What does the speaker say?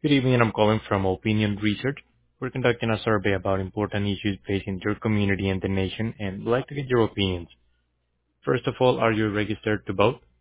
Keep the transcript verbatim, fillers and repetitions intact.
Good evening. I'm calling from Opinion Research. We're conducting a survey about important issues facing your community and the nation, and would like to get your opinions. First of all, are you registered to vote?